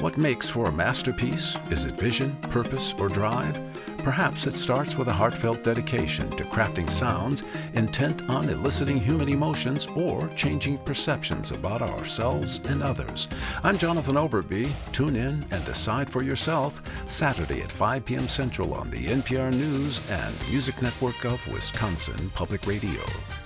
What makes for a masterpiece? Is it vision, purpose, or drive? Perhaps it starts with a heartfelt dedication to crafting sounds intent on eliciting human emotions or changing perceptions about ourselves and others. I'm Jonathan Overby. Tune in and decide for yourself Saturday at 5 p.m. Central on the NPR News and Music Network of Wisconsin Public Radio.